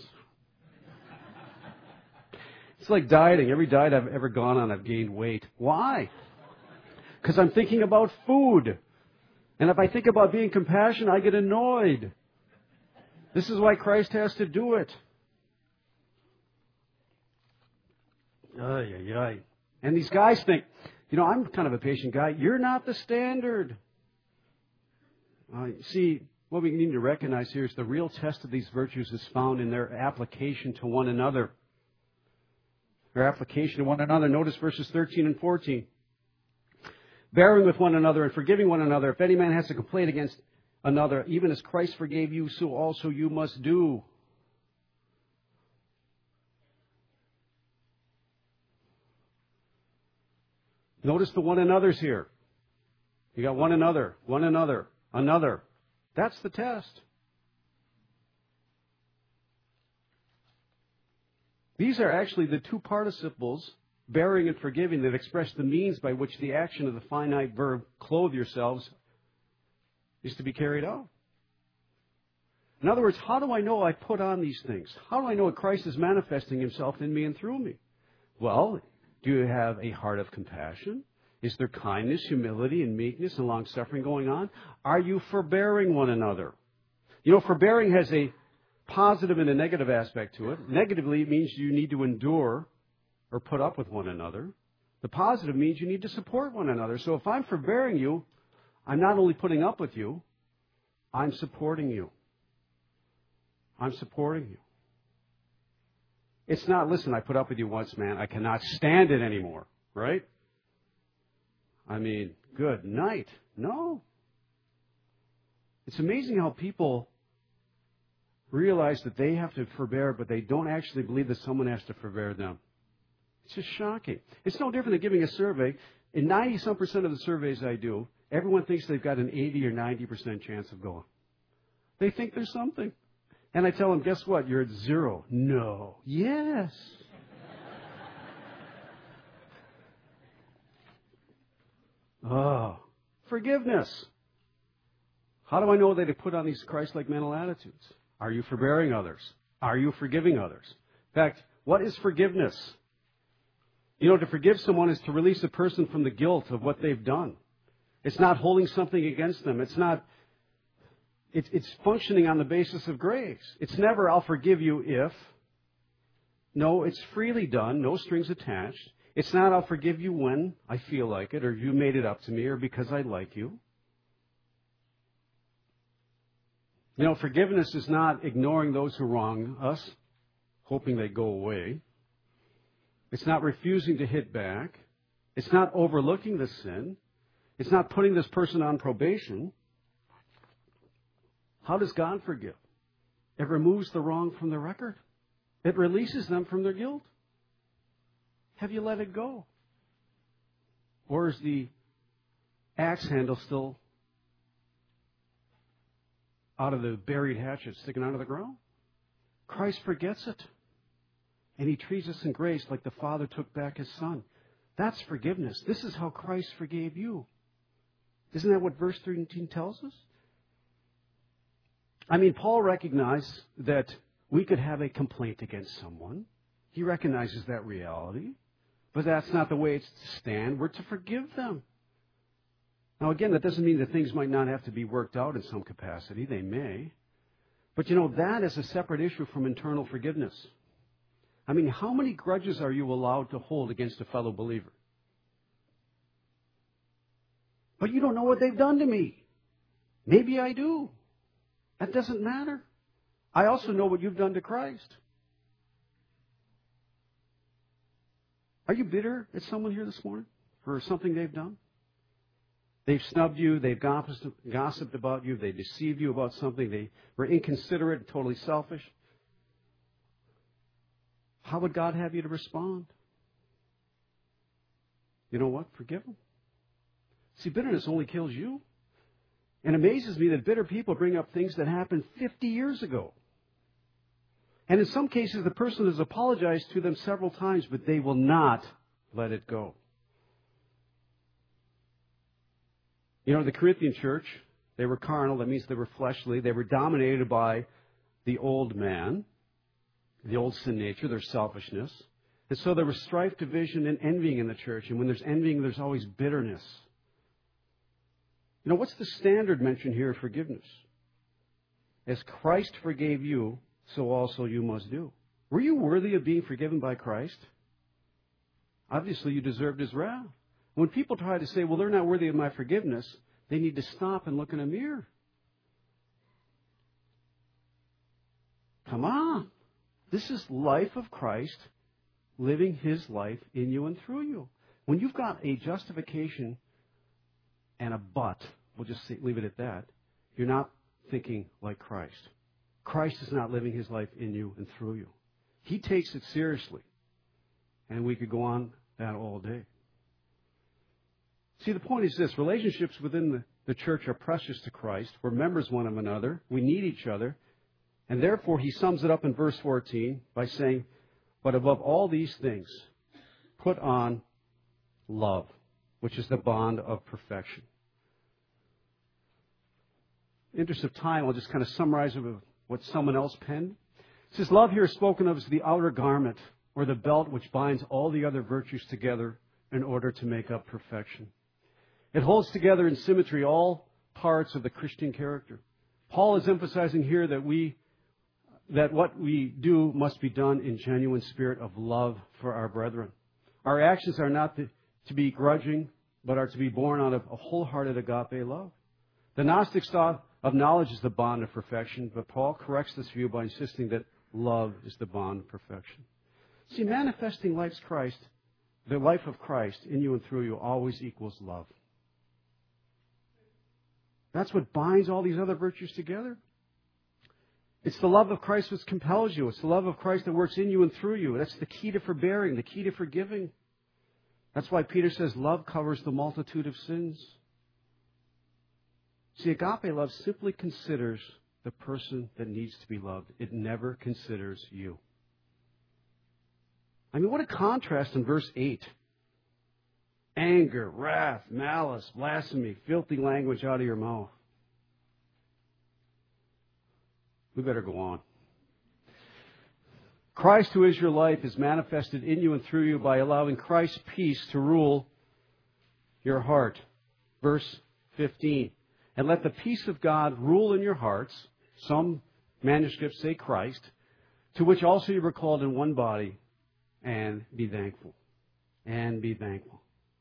It's like dieting. Every diet I've ever gone on, I've gained weight. Why? Because I'm thinking about food. And if I think about being compassionate, I get annoyed. This is why Christ has to do it. Ay, ay, ay. And these guys think, you know, I'm kind of a patient guy. You're not the standard. Uh, see, what we need to recognize here is the real test of these virtues is found in their application to one another. Their application to one another. Notice verses thirteen and fourteen. Bearing with one another and forgiving one another. If any man has a complaint against another, even as Christ forgave you, so also you must do. Notice the one another's here. You got one another, one another, another. That's the test. These are actually the two participles, bearing and forgiving, that express the means by which the action of the finite verb, clothe yourselves, is to be carried out. In other words, how do I know I put on these things? How do I know that Christ is manifesting Himself in me and through me? Well, do you have a heart of compassion? Is there kindness, humility, and meekness and long-suffering going on? Are you forbearing one another? You know, forbearing has a positive and a negative aspect to it. Negatively, it means you need to endure or put up with one another. The positive means you need to support one another. So if I'm forbearing you, I'm not only putting up with you, I'm supporting you. I'm supporting you. It's not, listen, I put up with you once, man. I cannot stand it anymore, right? I mean, good night. No. It's amazing how people realize that they have to forbear, but they don't actually believe that someone has to forbear them. It's just shocking. It's no different than giving a survey. In ninety-some percent of the surveys I do, everyone thinks they've got an eighty or ninety percent chance of going. They think there's something. And I tell them, guess what? You're at zero. No. Yes. Oh, forgiveness. How do I know that to put on these Christ-like mental attitudes? Are you forbearing others? Are you forgiving others? In fact, what is forgiveness? You know, to forgive someone is to release a person from the guilt of what they've done. It's not holding something against them. It's not, it's, it's functioning on the basis of grace. It's never, I'll forgive you if. No, it's freely done, no strings attached. It's not, I'll forgive you when I feel like it, or you made it up to me, or because I like you. You know, forgiveness is not ignoring those who wrong us, hoping they go away. It's not refusing to hit back. It's not overlooking the sin. It's not putting this person on probation. How does God forgive? It removes the wrong from the record. It releases them from their guilt. Have you let it go? Or is the axe handle still out of the buried hatchet sticking out of the ground? Christ forgets it. And He treats us in grace like the Father took back His Son. That's forgiveness. This is how Christ forgave you. Isn't that what verse thirteen tells us? I mean, Paul recognized that we could have a complaint against someone. He recognizes that reality. But that's not the way it's to stand. We're to forgive them. Now, again, that doesn't mean that things might not have to be worked out in some capacity. They may. But, you know, that is a separate issue from internal forgiveness. I mean, how many grudges are you allowed to hold against a fellow believer? But you don't know what they've done to me. Maybe I do. That doesn't matter. I also know what you've done to Christ. Are you bitter at someone here this morning for something they've done? They've snubbed you. They've gossiped about you. They deceived you about something. They were inconsiderate and totally selfish. How would God have you to respond? You know what? Forgive them. See, bitterness only kills you. And it amazes me that bitter people bring up things that happened fifty years ago. And in some cases, the person has apologized to them several times, but they will not let it go. You know, the Corinthian church, they were carnal. That means they were fleshly. They were dominated by the old man, the old sin nature, their selfishness. And so there was strife, division, and envying in the church. And when there's envying, there's always bitterness. You know, what's the standard mentioned here of forgiveness? As Christ forgave you, so also you must do. Were you worthy of being forgiven by Christ? Obviously, you deserved His wrath. When people try to say, well, they're not worthy of my forgiveness, they need to stop and look in a mirror. Come on. This is life of Christ living His life in you and through you. When you've got a justification and a but, we'll just say, leave it at that, you're not thinking like Christ. Christ is not living His life in you and through you. He takes it seriously. And we could go on that all day. See, the point is this. Relationships within the, the church are precious to Christ. We're members one of another. We need each other. And therefore, He sums it up in verse fourteen by saying, but above all these things, put on love, which is the bond of perfection. In the interest of time, I'll just kind of summarize it with what someone else penned. It says, love here is spoken of as the outer garment, or the belt which binds all the other virtues together in order to make up perfection. It holds together in symmetry all parts of the Christian character. Paul is emphasizing here that we, that what we do must be done in genuine spirit of love for our brethren. Our actions are not to, to be grudging, but are to be born out of a wholehearted agape love. The Gnostics thought of knowledge as the bond of perfection, but Paul corrects this view by insisting that love is the bond of perfection. See, manifesting life's Christ, the life of Christ in you and through you always equals love. That's what binds all these other virtues together. It's the love of Christ which compels you. It's the love of Christ that works in you and through you. That's the key to forbearing, the key to forgiving. That's why Peter says love covers the multitude of sins. See, agape love simply considers the person that needs to be loved. It never considers you. I mean, what a contrast in verse eight. Anger, wrath, malice, blasphemy, filthy language out of your mouth. We better go on. Christ, who is your life, is manifested in you and through you by allowing Christ's peace to rule your heart. Verse fifteen. And let the peace of God rule in your hearts. Some manuscripts say Christ, to which also you were called in one body, and be thankful. And be thankful.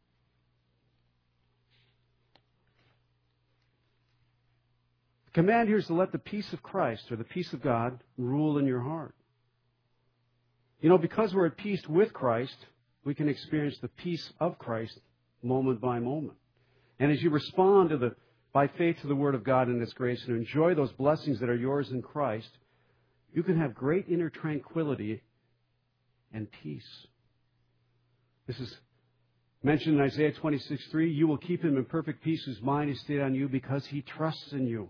The command here is to let the peace of Christ, or the peace of God, rule in your heart. You know, because we're at peace with Christ, we can experience the peace of Christ moment by moment. And as you respond to the, by faith to the Word of God and His grace and enjoy those blessings that are yours in Christ, you can have great inner tranquility and peace. This is mentioned in Isaiah twenty-six three. You will keep him in perfect peace whose mind is stayed on you because he trusts in you.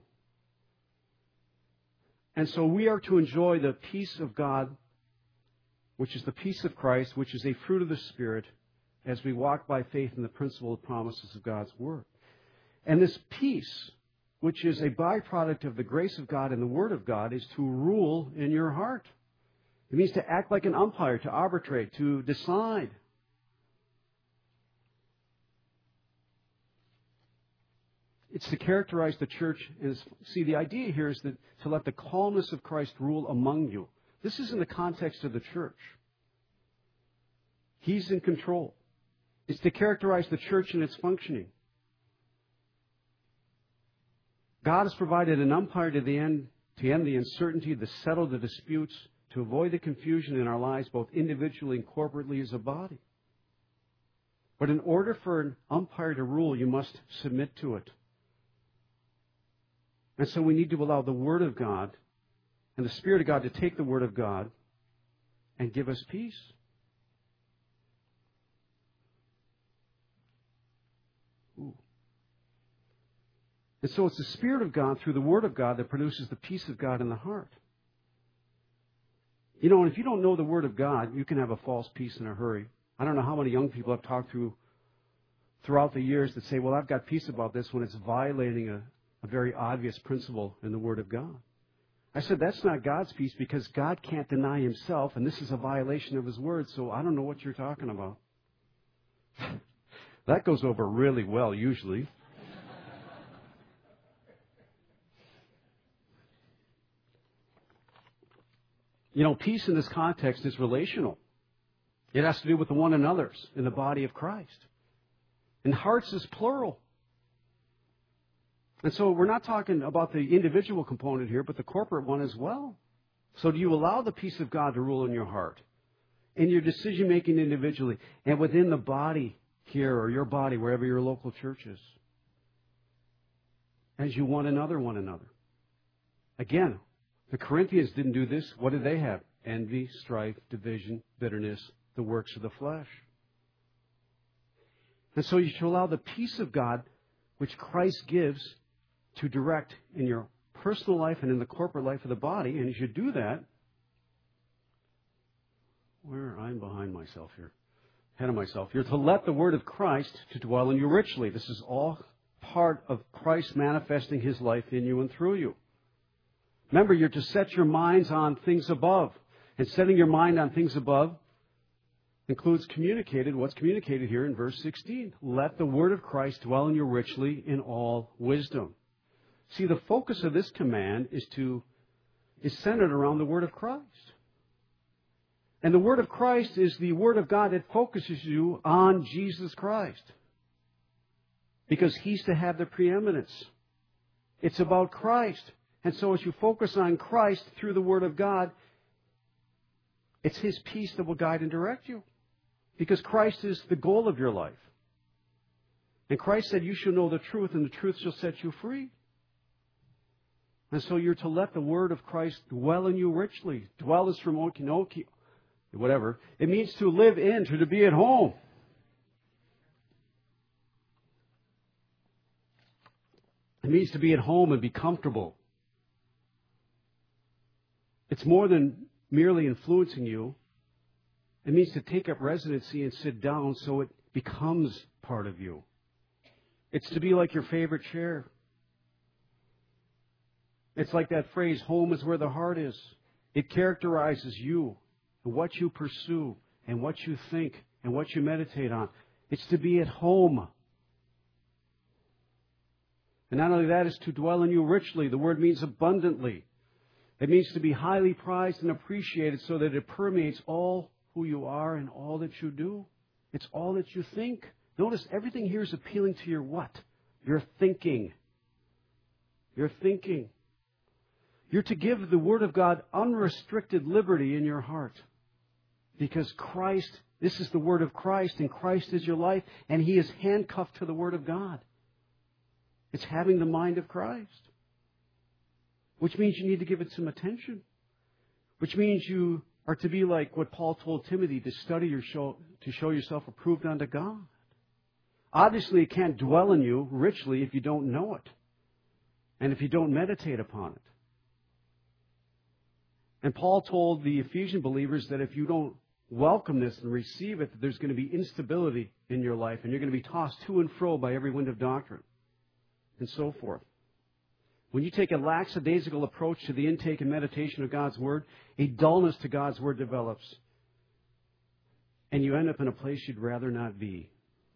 And so we are to enjoy the peace of God, which is the peace of Christ, which is a fruit of the Spirit, as we walk by faith in the principle and promises of God's Word. And this peace, which is a byproduct of the grace of God and the Word of God, is to rule in your heart. It means to act like an umpire, to arbitrate, to decide. It's to characterize the church. As, see, the idea here is that to let the calmness of Christ rule among you. This is in the context of the church. He's in control. It's to characterize the church in its functioning. God has provided an umpire to the end, to end the uncertainty, to settle the disputes, to avoid the confusion in our lives, both individually and corporately as a body. But in order for an umpire to rule, you must submit to it. And so we need to allow the Word of God and the Spirit of God to take the Word of God and give us peace. Ooh. And so it's the Spirit of God through the Word of God that produces the peace of God in the heart. You know, and if you don't know the Word of God, you can have a false peace in a hurry. I don't know how many young people I've talked to throughout the years that say, well, I've got peace about this, when it's violating a, a very obvious principle in the Word of God. I said, that's not God's peace, because God can't deny Himself, and this is a violation of His Word, so I don't know what you're talking about. That goes over really well, usually. You know, peace in this context is relational. It has to do with the one another's in the body of Christ. And hearts is plural. And so we're not talking about the individual component here, but the corporate one as well. So do you allow the peace of God to rule in your heart, in your decision-making individually, and within the body here, or your body, wherever your local church is, as you one another, one another? Again, the Corinthians didn't do this. What did they have? Envy, strife, division, bitterness, the works of the flesh. And so you should allow the peace of God, which Christ gives, to direct in your personal life and in the corporate life of the body. And as you do that, where I'm behind myself here, ahead of myself, you're to let the Word of Christ to dwell in you richly. This is all part of Christ manifesting His life in you and through you. Remember, you're to set your minds on things above. And setting your mind on things above includes communicated, what's communicated here in verse sixteen. Let the Word of Christ dwell in you richly in all wisdom. See, the focus of this command is to is centered around the Word of Christ. And the Word of Christ is the Word of God that focuses you on Jesus Christ, because He's to have the preeminence. It's about Christ. And so as you focus on Christ through the Word of God, it's His peace that will guide and direct you, because Christ is the goal of your life. And Christ said, you shall know the truth, and the truth shall set you free. And so you're to let the word of Christ dwell in you richly. Dwell is from okinoki, whatever. It means to live in, to, to be at home. It means to be at home and be comfortable. It's more than merely influencing you. It means to take up residency and sit down so it becomes part of you. It's to be like your favorite chair. It's like that phrase, home is where the heart is. It characterizes you and what you pursue and what you think and what you meditate on. It's to be at home. And not only that, it's to dwell in you richly. The word means abundantly. It means to be highly prized and appreciated so that it permeates all who you are and all that you do. It's all that you think. Notice everything here is appealing to your what? Your thinking. Your thinking. You're to give the Word of God unrestricted liberty in your heart. Because Christ, this is the Word of Christ, and Christ is your life, and He is handcuffed to the Word of God. It's having the mind of Christ. Which means you need to give it some attention. Which means you are to be like what Paul told Timothy, to study your show, to show yourself approved unto God. Obviously, it can't dwell in you richly if you don't know it. And if you don't meditate upon it. And Paul told the Ephesian believers that if you don't welcome this and receive it, that there's going to be instability in your life, and you're going to be tossed to and fro by every wind of doctrine, and so forth. When you take a lackadaisical approach to the intake and meditation of God's Word, a dullness to God's Word develops, and you end up in a place you'd rather not be.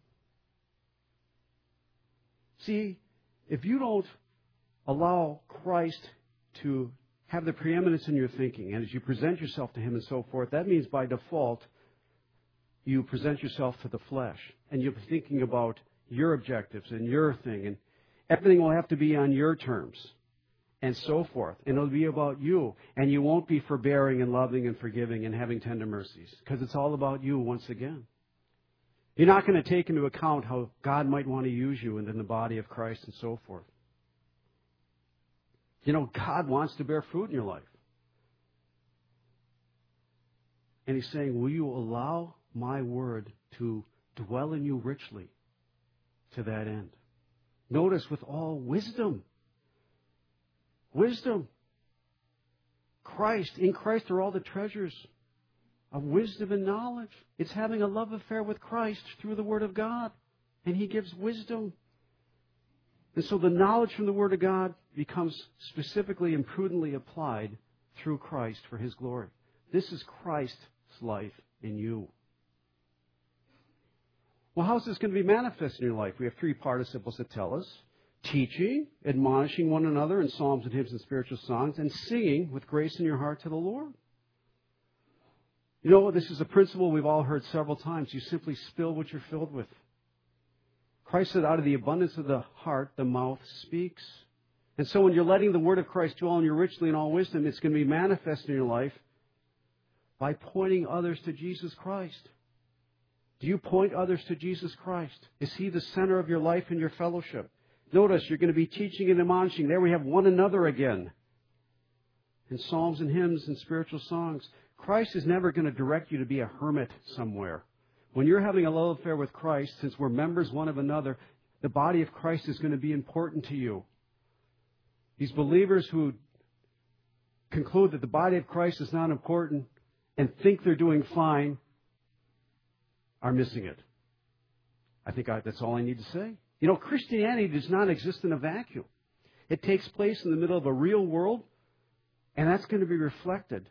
See, if you don't allow Christ to have the preeminence in your thinking, and as you present yourself to Him and so forth, that means by default you present yourself to the flesh, and you're thinking about your objectives and your thing, and everything will have to be on your terms, and so forth. And it'll be about you, and you won't be forbearing and loving and forgiving and having tender mercies, because it's all about you once again. You're not going to take into account how God might want to use you in the body of Christ and so forth. You know, God wants to bear fruit in your life. And He's saying, will you allow my word to dwell in you richly to that end? Notice, with all wisdom. Wisdom. Christ. In Christ are all the treasures of wisdom and knowledge. It's having a love affair with Christ through the Word of God. And He gives wisdom. And so the knowledge from the Word of God becomes specifically and prudently applied through Christ for His glory. This is Christ's life in you. Well, how is this going to be manifest in your life? We have three participles that tell us. Teaching, admonishing one another in psalms and hymns and spiritual songs, and singing with grace in your heart to the Lord. You know, this is a principle we've all heard several times. You simply spill what you're filled with. Christ said, out of the abundance of the heart, the mouth speaks. And so when you're letting the Word of Christ dwell in you richly in all wisdom, it's going to be manifest in your life by pointing others to Jesus Christ. Do you point others to Jesus Christ? Is He the center of your life and your fellowship? Notice, you're going to be teaching and admonishing. There we have one another again. In psalms and hymns and spiritual songs. Christ is never going to direct you to be a hermit somewhere. When you're having a love affair with Christ, since we're members one of another, the body of Christ is going to be important to you. These believers who conclude that the body of Christ is not important and think they're doing fine are missing it. I think I, that's all I need to say. You know, Christianity does not exist in a vacuum. It takes place in the middle of a real world, and that's going to be reflected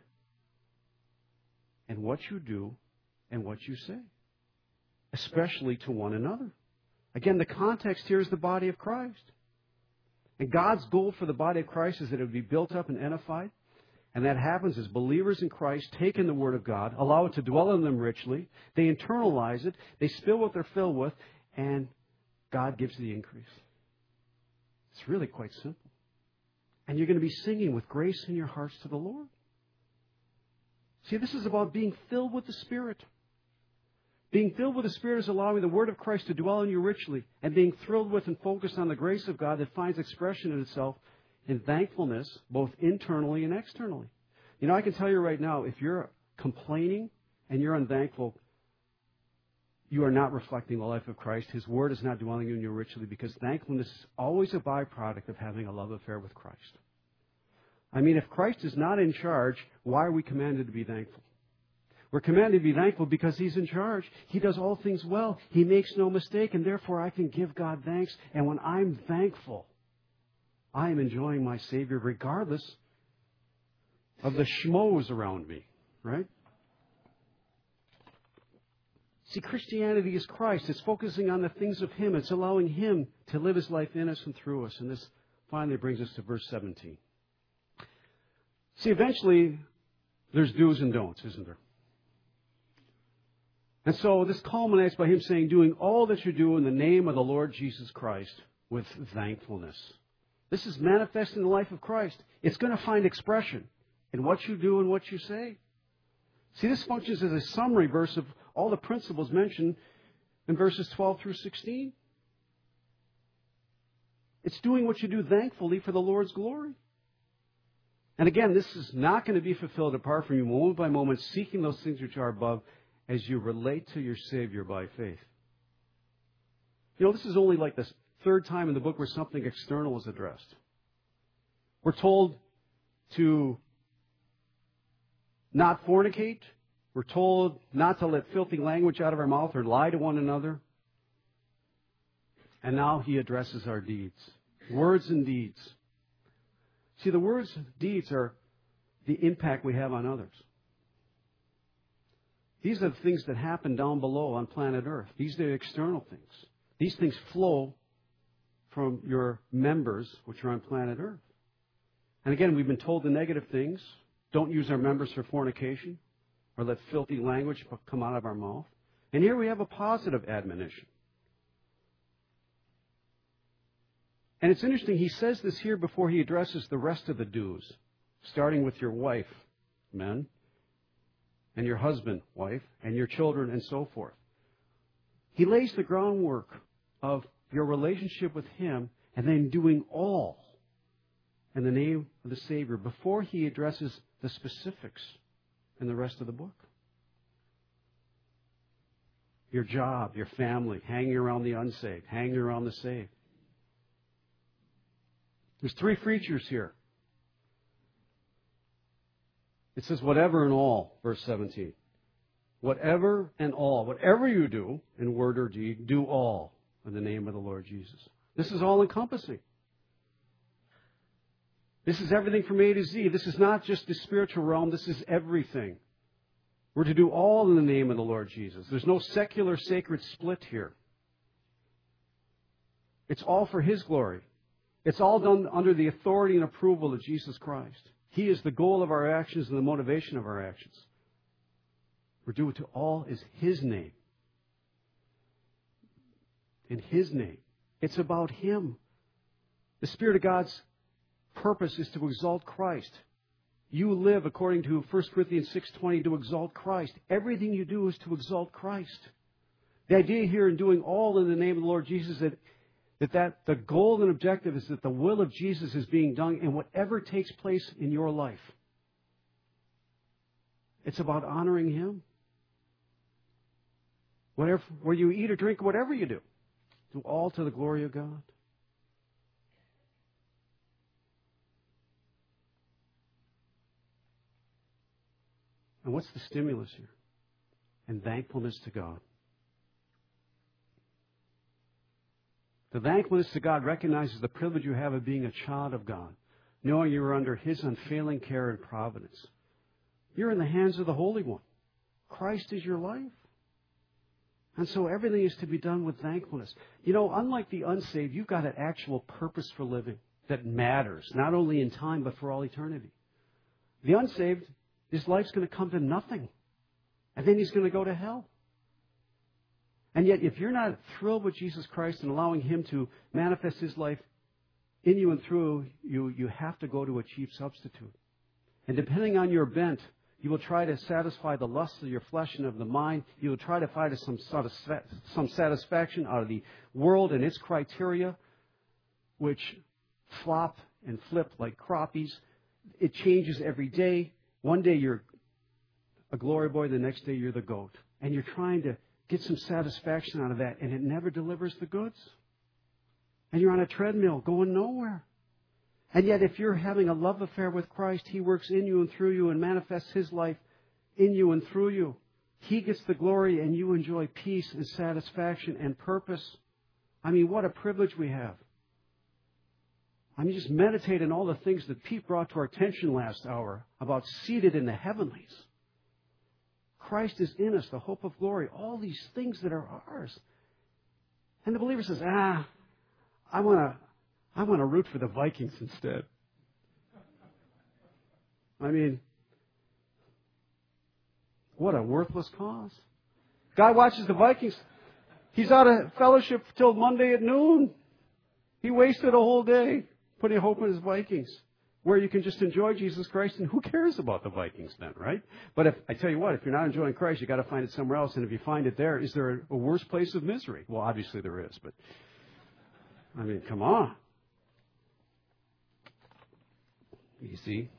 in what you do and what you say, especially to one another. Again, the context here is the body of Christ. And God's goal for the body of Christ is that it would be built up and edified. And that happens as believers in Christ take in the Word of God, allow it to dwell in them richly, they internalize it, they spill what they're filled with, and God gives the increase. It's really quite simple. And you're going to be singing with grace in your hearts to the Lord. See, this is about being filled with the Spirit. Being filled with the Spirit is allowing the Word of Christ to dwell in you richly, and being thrilled with and focused on the grace of God that finds expression in itself in thankfulness, both internally and externally. You know, I can tell you right now, if you're complaining and you're unthankful, you are not reflecting the life of Christ. His Word is not dwelling in you richly, because thankfulness is always a byproduct of having a love affair with Christ. I mean, if Christ is not in charge, why are we commanded to be thankful? We're commanded to be thankful because He's in charge. He does all things well. He makes no mistake, and therefore I can give God thanks. And when I'm thankful, I am enjoying my Savior regardless of the schmoes around me, right? See, Christianity is Christ. It's focusing on the things of Him. It's allowing Him to live His life in us and through us. And this finally brings us to verse seventeen. See, eventually, there's do's and don'ts, isn't there? And so this culminates by Him saying, doing all that you do in the name of the Lord Jesus Christ with thankfulness. This is manifest in the life of Christ. It's going to find expression in what you do and what you say. See, this functions as a summary verse of all the principles mentioned in verses twelve through sixteen. It's doing what you do thankfully for the Lord's glory. And again, this is not going to be fulfilled apart from you moment by moment, seeking those things which are above as you relate to your Savior by faith. You know, this is only like the third time in the book where something external is addressed. We're told to not fornicate. We're told not to let filthy language out of our mouth or lie to one another. And now He addresses our deeds. Words and deeds. See, the words and deeds are the impact we have on others. These are the things that happen down below on planet Earth. These are the external things. These things flow from your members, which are on planet Earth. And again, we've been told the negative things. Don't use our members for fornication, or let filthy language come out of our mouth. And here we have a positive admonition. And it's interesting, He says this here before He addresses the rest of the do's, starting with your wife, men, and your husband, wife, and your children, and so forth. He lays the groundwork of your relationship with Him, and then doing all in the name of the Savior before He addresses the specifics in the rest of the book. Your job, your family, hanging around the unsaved, hanging around the saved. There's three features here. It says, whatever and all, verse seventeen. Whatever and all, whatever you do in word or deed, do all in the name of the Lord Jesus. This is all encompassing. This is everything from A to Z. This is not just the spiritual realm. This is everything. We're to do all in the name of the Lord Jesus. There's no secular sacred split here. It's all for His glory. It's all done under the authority and approval of Jesus Christ. He is the goal of our actions and the motivation of our actions. We're doing it to all is His name. In His name. It's about Him. The Spirit of God's purpose is to exalt Christ. You live, according to First Corinthians six twenty, to exalt Christ. Everything you do is to exalt Christ. The idea here in doing all in the name of the Lord Jesus is that That, that the goal and objective is that the will of Jesus is being done in whatever takes place in your life. It's about honoring Him. Whatever, where you eat or drink, whatever you do, do all to the glory of God. And what's the stimulus here? And thankfulness to God. The thankfulness to God recognizes the privilege you have of being a child of God, knowing you are under His unfailing care and providence. You're in the hands of the Holy One. Christ is your life. And so everything is to be done with thankfulness. You know, unlike the unsaved, you've got an actual purpose for living that matters, not only in time, but for all eternity. The unsaved, his life's going to come to nothing. And then he's going to go to hell. And yet, if you're not thrilled with Jesus Christ and allowing Him to manifest His life in you and through you, you have to go to a cheap substitute. And depending on your bent, you will try to satisfy the lusts of your flesh and of the mind. You will try to find some, some satisfaction out of the world and its criteria, which flop and flip like crappies. It changes every day. One day you're a glory boy, the next day you're the goat. And you're trying to get some satisfaction out of that, and it never delivers the goods. And you're on a treadmill going nowhere. And yet if you're having a love affair with Christ, He works in you and through you and manifests His life in you and through you. He gets the glory and you enjoy peace and satisfaction and purpose. I mean, what a privilege we have. I mean, just meditate on all the things that Pete brought to our attention last hour about seated in the heavenlies. Christ is in us, the hope of glory. All these things that are ours. And the believer says, ah, I want to I want to root for the Vikings instead. I mean, what a worthless cause. Guy watches the Vikings. He's out of fellowship till Monday at noon. He wasted a whole day putting hope in his Vikings, where you can just enjoy Jesus Christ, and who cares about the Vikings then, right? But if I tell you what, if you're not enjoying Christ, you've got to find it somewhere else. And if you find it there, is there a, a worse place of misery? Well, obviously there is, but I mean, come on. You see?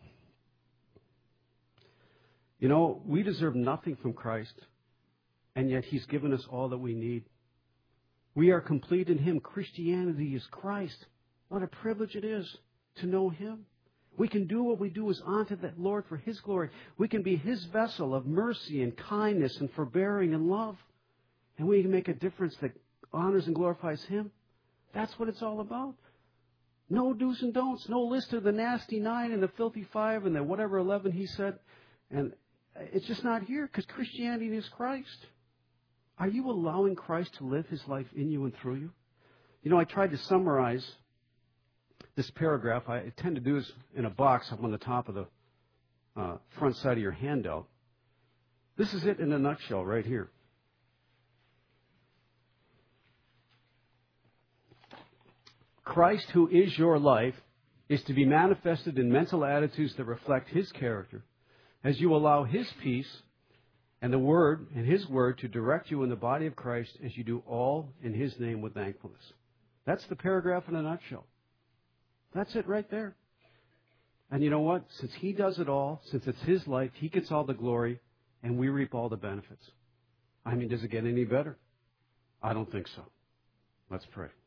You know, we deserve nothing from Christ, and yet He's given us all that we need. We are complete in Him. Christianity is Christ. What a privilege it is to know Him. We can do what we do as unto the Lord for His glory. We can be His vessel of mercy and kindness and forbearing and love. And we can make a difference that honors and glorifies Him. That's what it's all about. No do's and don'ts. No list of the nasty nine and the filthy five and the whatever eleven He said. And it's just not here, because Christianity is Christ. Are you allowing Christ to live His life in you and through you? You know, I tried to summarize this paragraph. I tend to do this in a box up on the top of the uh, front side of your handout. This is it in a nutshell right here. Christ, who is your life, is to be manifested in mental attitudes that reflect His character, as you allow His peace and the Word and His Word to direct you in the body of Christ as you do all in His name with thankfulness. That's the paragraph in a nutshell. That's it right there. And you know what? Since He does it all, since it's His life, He gets all the glory and we reap all the benefits. I mean, does it get any better? I don't think so. Let's pray.